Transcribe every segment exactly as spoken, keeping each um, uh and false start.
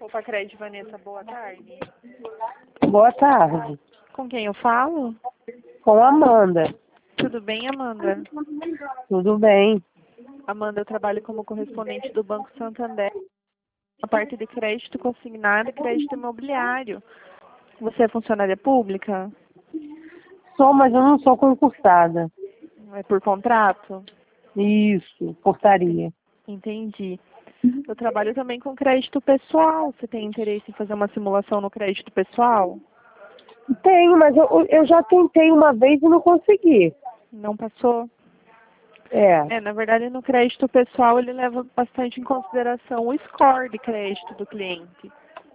Opa, Crédito Vanessa, boa tarde. Boa tarde. Com quem eu falo? Com a Amanda. Tudo bem, Amanda? Tudo bem. Amanda, eu trabalho como correspondente do Banco Santander, na parte de crédito consignado e crédito imobiliário. Você é funcionária pública? Sou, mas eu não sou concursada. É por contrato? Isso, portaria. Entendi. Eu trabalho também com crédito pessoal. Você tem interesse em fazer uma simulação no crédito pessoal? Tenho, mas eu, eu já tentei uma vez e não consegui. Não passou? É. É, na verdade, no crédito pessoal, ele leva bastante em consideração o score de crédito do cliente.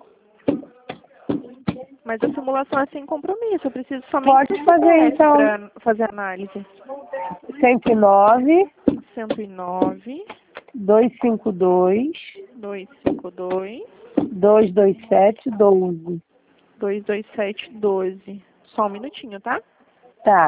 Mas a simulação é sem compromisso. Eu preciso somente Pode fazer, então. para fazer análise. cento e nove, cento e nove, duzentos e cinquenta e dois, duzentos e cinquenta e dois, duzentos e vinte e sete, doze. duzentos e vinte e sete, doze. Só um minutinho, tá? Tá.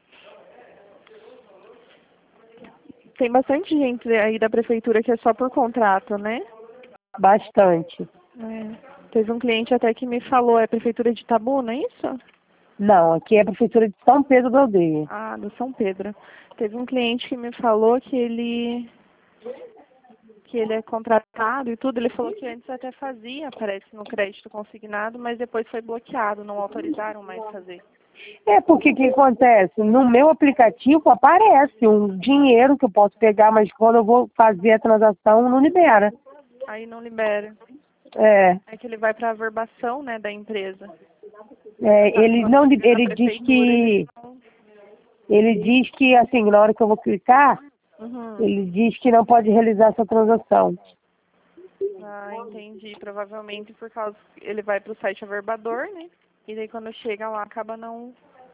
Tem bastante gente aí da prefeitura que é só por contrato, né? Bastante. É. Teve um cliente até que me falou, é a prefeitura de Itabuna, é isso? Não, aqui é a prefeitura de São Pedro da Aldeia. Ah, do São Pedro. Teve um cliente que me falou que ele que ele é contratado e tudo. Ele falou que antes até fazia, parece, no crédito consignado, mas depois foi bloqueado, não autorizaram mais fazer. É porque o que acontece? No meu aplicativo aparece um dinheiro que eu posso pegar, mas quando eu vou fazer a transação não libera. Aí não libera. É, É que ele vai para a averbação, né, da empresa. é, ele não, li- Na ele diz prefeitura, eles que, não... ele diz que assim, na hora que eu vou clicar, Uhum. ele diz que não pode realizar essa transação. Ah, entendi. Provavelmente por causa que ele vai para o site averbador, né? E daí quando chega lá acaba não...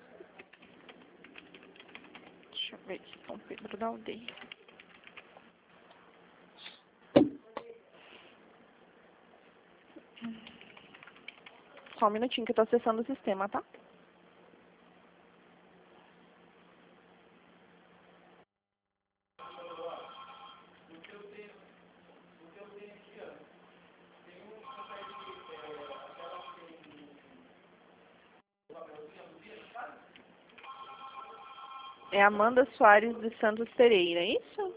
Deixa eu ver aqui, São Pedro da Aldeia. Só um minutinho que eu tô acessando o sistema, tá? É Amanda Soares de Santos Pereira, é isso?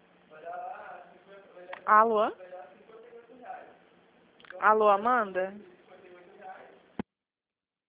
Alô? Alô, Amanda?